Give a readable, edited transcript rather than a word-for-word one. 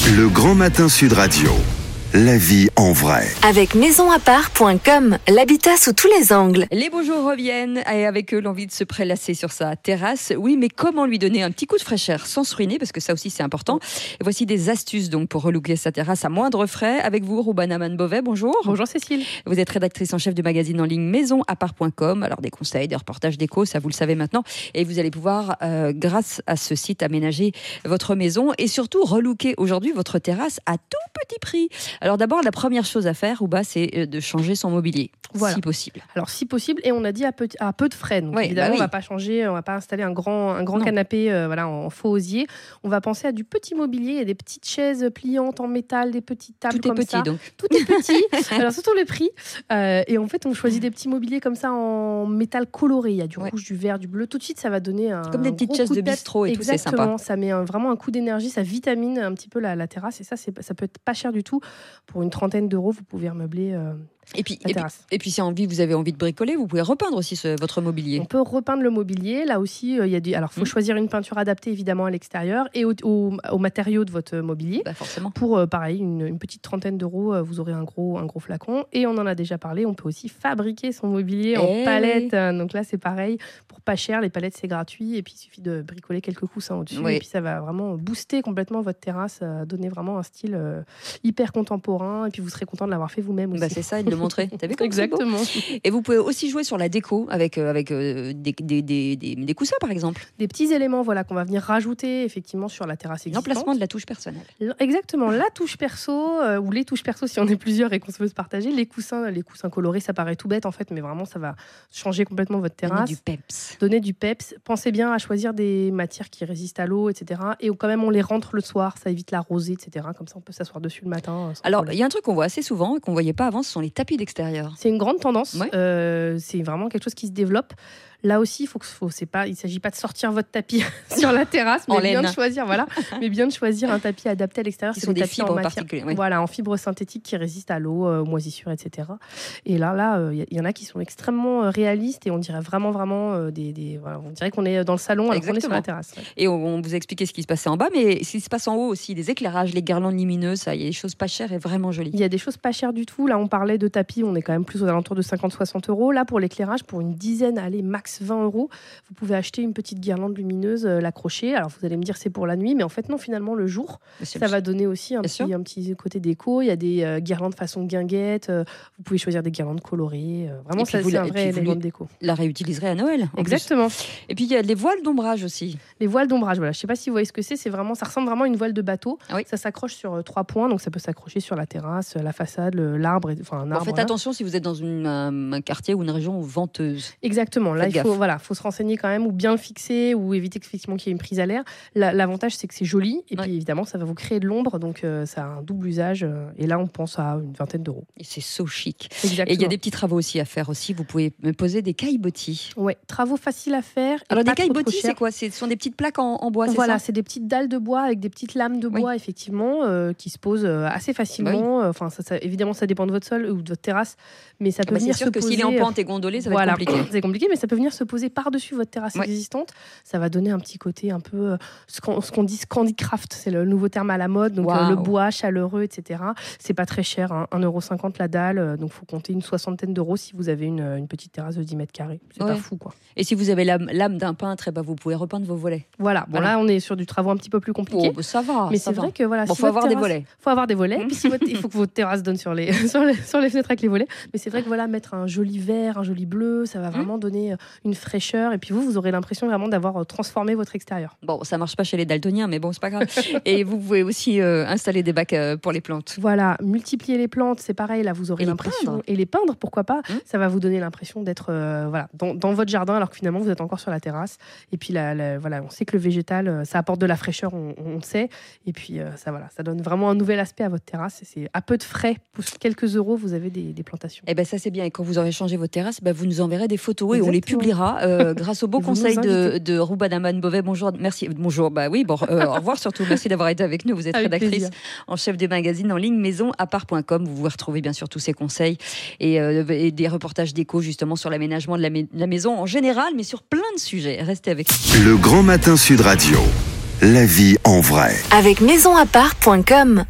Le Grand Matin Sud Radio. La vie en vrai. Avec maisonappart.com, l'habitat sous tous les angles. Les beaux jours reviennent et avec eux l'envie de se prélasser sur sa terrasse. Oui, mais comment lui donner un petit coup de fraîcheur sans se ruiner, parce que ça aussi c'est important. Et voici des astuces donc pour relooker sa terrasse à moindre frais. Avec vous, Roubana Manbovet, bonjour. Bonjour Cécile. Vous êtes rédactrice en chef du magazine en ligne maisonappart.com. Alors des conseils, des reportages déco, ça vous le savez maintenant. Et vous allez pouvoir, grâce à ce site, aménager votre maison et surtout relooker aujourd'hui votre terrasse à tout petit prix. Alors d'abord, la première chose à faire, Rouba, c'est de changer son mobilier, si possible. Alors si possible, et on a dit à peu de frais. Donc évidemment, on va pas changer, on va pas installer un grand canapé en faux osier. On va penser à du petit mobilier, il y a des petites chaises pliantes en métal, des petites tables comme ça. Donc. Tout est petit. Alors surtout le prix. Et en fait, on choisit des petits mobiliers comme ça en métal coloré. Il y a du rouge, du vert, du bleu. Tout de suite, ça va donner comme des petites chaises de bistrot et tout, c'est sympa. Exactement, ça met vraiment un coup d'énergie, ça vitamine un petit peu la terrasse. Et ça peut être pas cher du tout. Pour une trentaine d'euros, vous pouvez remeubler la terrasse. Et puis si vous avez envie de bricoler, vous pouvez repeindre aussi votre mobilier. On peut repeindre le mobilier. Là aussi, alors, faut choisir une peinture adaptée évidemment à l'extérieur et aux matériaux de votre mobilier. Forcément. Pour pareil, une petite trentaine d'euros, vous aurez un gros flacon. Et on en a déjà parlé, on peut aussi fabriquer son mobilier en palettes. Donc là, c'est pareil. Pour pas cher, les palettes, c'est gratuit. Et puis, il suffit de bricoler quelques coussins au-dessus. Et puis, ça va vraiment booster complètement votre terrasse, donner vraiment un style hyper contemporain. Et puis, vous serez content de l'avoir fait vous-même aussi. C'est ça, de le montrer. T'as vu comme exactement. Et vous pouvez aussi jouer sur la déco avec des coussins, par exemple. Des petits éléments qu'on va venir rajouter effectivement sur la terrasse existante. L'emplacement de la touche personnelle. Exactement, la touche perso, ou les touches perso si on est plusieurs et qu'on veut se partager. Les coussins colorés, ça paraît tout bête en fait, mais vraiment ça va changer complètement votre terrasse. Donner du peps. Pensez bien à choisir des matières qui résistent à l'eau, etc. Et quand même on les rentre le soir, ça évite la rosée, etc. Comme ça on peut s'asseoir dessus le matin. Alors il y a un truc qu'on voit assez souvent et qu'on voyait pas avant, ce sont les tapis d'extérieur. C'est une grande tendance. C'est vraiment quelque chose qui se développe. Là aussi, il ne s'agit pas de sortir votre tapis sur la terrasse, mais bien de choisir un tapis adapté à l'extérieur. Ce sont des fibres particulières. Voilà, en fibres synthétiques qui résistent à l'eau, aux moisissures, etc. Et là, il y en a qui sont extrêmement réalistes et on dirait vraiment on dirait qu'on est dans le salon alors qu'on est sur la terrasse. Ouais. Et on vous a expliqué ce qui se passait en bas, mais ce qui se passe en haut aussi, les éclairages, les guirlandes lumineuses, il y a des choses pas chères et vraiment jolies. Il y a des choses pas chères du tout. Là, on parlait de tapis, on est quand même plus aux alentours de 50-60 euros. Là, pour l'éclairage, pour une dizaine, allez, max 20 euros, vous pouvez acheter une petite guirlande lumineuse, l'accrocher. Alors vous allez me dire c'est pour la nuit, mais en fait non, finalement le jour, ça va donner aussi un petit côté déco. Il y a des guirlandes façon guinguette, vous pouvez choisir des guirlandes colorées. Vraiment, c'est un vrai élément de déco. La réutiliserez à Noël. Exactement. Et puis il y a les voiles d'ombrage aussi. Les voiles d'ombrage, voilà. Je sais pas si vous voyez ce que c'est. Ça ressemble vraiment à une voile de bateau. Ça s'accroche sur 3 points, donc ça peut s'accrocher sur la terrasse, la façade, l'arbre. Un arbre. Faites attention si vous êtes dans un quartier ou une région venteuse. Exactement. Là, il faut se renseigner quand même, ou bien le fixer, ou éviter effectivement qu'il y ait une prise à l'air. L'avantage, c'est que c'est joli, et puis évidemment, ça va vous créer de l'ombre, donc ça a un double usage. Et là, on pense à une vingtaine d'euros. Et c'est so chic. Exactement. Et il y a des petits travaux aussi à faire aussi. Vous pouvez me poser des caillebotis. Ouais, travaux faciles à faire. Alors des caillebotis, c'est quoi ? Ce sont des petites plaques en bois, c'est ça ? Voilà, c'est des petites dalles de bois avec des petites lames de bois, effectivement, qui se posent assez facilement. Enfin, évidemment, ça dépend de votre sol ou de votre terrasse, mais ça peut venir se poser. C'est sûr que s'il est en pente et gondolé, ça va être compliqué. C'est compliqué, mais ça peut venir se poser par-dessus votre terrasse existante. Ça va donner un petit côté un peu ce qu'on dit Scandicraft, c'est le nouveau terme à la mode, donc le bois chaleureux, etc. C'est pas très cher, 1,50€ la dalle, donc il faut compter une soixantaine d'euros si vous avez une petite terrasse de 10 mètres carrés. C'est pas fou, quoi. Et si vous avez l'âme d'un peintre, vous pouvez repeindre vos volets. Voilà, là on est sur du travaux un petit peu plus compliqué. Ça va. Mais c'est vrai que faut avoir des volets. Faut avoir des volets. Puis il faut que votre terrasse donne sur les fenêtres avec les volets. Mais c'est vrai que mettre un joli vert, un joli bleu, ça va vraiment donner une fraîcheur. Et puis vous aurez l'impression vraiment d'avoir transformé votre extérieur. Bon, ça marche pas chez les daltoniens, mais bon, c'est pas grave. Et vous pouvez aussi installer des bacs pour les plantes. Voilà, multiplier les plantes, c'est pareil. Là, vous aurez l'impression. Et les peindre, pourquoi pas. Ça va vous donner l'impression d'être dans votre jardin, alors que finalement, vous êtes encore sur la terrasse. Et puis on sait que le végétal, ça apporte de la fraîcheur, on le sait. Et puis, ça donne vraiment un nouvel aspect à votre terrasse. Et c'est à peu de frais. Pour quelques euros, vous avez des plantations. Et ça, c'est bien. Et quand vous aurez changé votre terrasse, vous nous enverrez des photos. Exactement. Et on les publiera grâce aux beaux conseils de Roubana Manbovet. Bonjour, merci. Bonjour, au revoir surtout. Merci d'avoir été avec nous. Vous êtes rédactrice en chef du magazine en ligne maisonappart.com. Vous pouvez retrouver bien sûr tous ces conseils et des reportages déco justement sur l'aménagement de la maison en général, mais sur plein de sujets. Restez avec nous. Le Grand Matin Sud Radio. La vie en vrai. Avec maisonapart.com.